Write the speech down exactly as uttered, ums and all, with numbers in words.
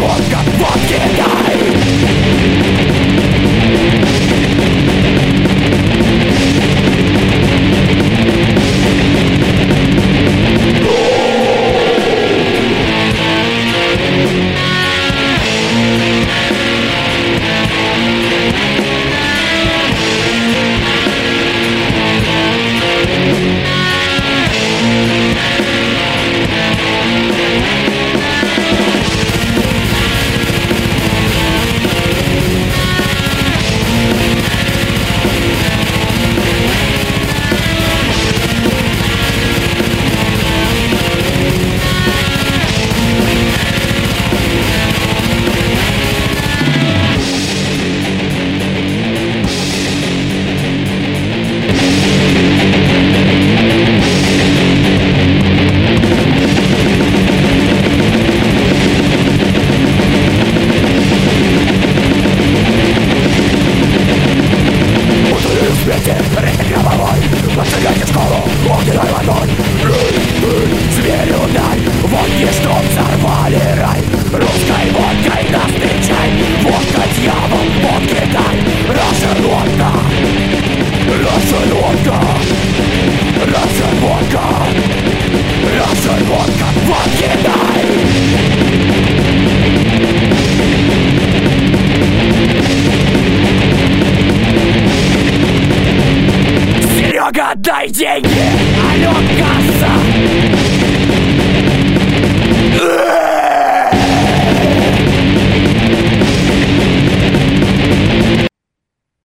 водка, водки дай. Поджигайте школу огненной водой. Зверю дай, водки, что взорвали рай. Русской водкой нас встречай. Водка, дьявол, водки дай. Russian водка, Russian водка, Russian водка, Russian водка, водки дай. Серега, дай деньги! Алло, касса!